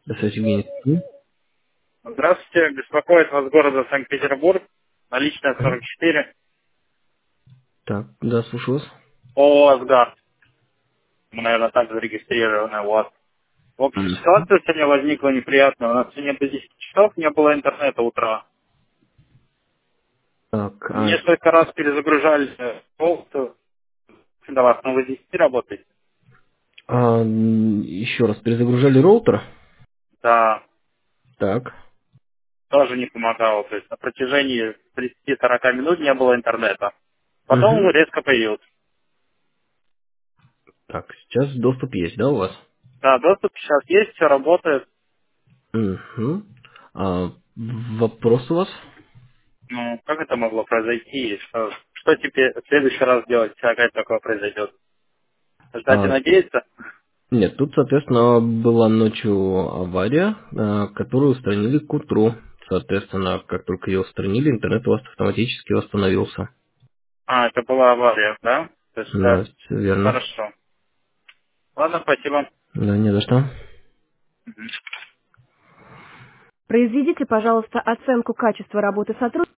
Здравствуйте, Евгений. Здравствуйте, беспокоит вас города Санкт-Петербург, наличная Ага. 44, Так, да, слушаю вас. ООО «Асгард». Мы, наверное, так зарегистрированы у вас. В общем, Мгм. ситуация сегодня возникла неприятная. У нас сегодня до 10 часов не было интернета утра. Так, Несколько раз перезагружали полностью до вас, но вы 10 работаете. еще раз, перезагружали роутер? Да, Так. тоже не помогало. То есть на протяжении 30-40 минут не было интернета. Потом Угу. он резко появился. Так, сейчас доступ есть, да, у вас? Да, доступ сейчас есть, все работает. Угу. Вопрос у вас? Ну, как это могло произойти? И что теперь в следующий раз делать, если опять такое произойдет? Ждать и А, надеяться? нет, тут, соответственно, была ночью авария, которую устранили к утру. Соответственно, как только ее устранили, интернет у вас автоматически восстановился. А, это была авария, да? То есть, Да, все верно. хорошо. Ладно, спасибо. Да, не за что. Мгм. Произведите, пожалуйста, оценку качества работы сотрудника.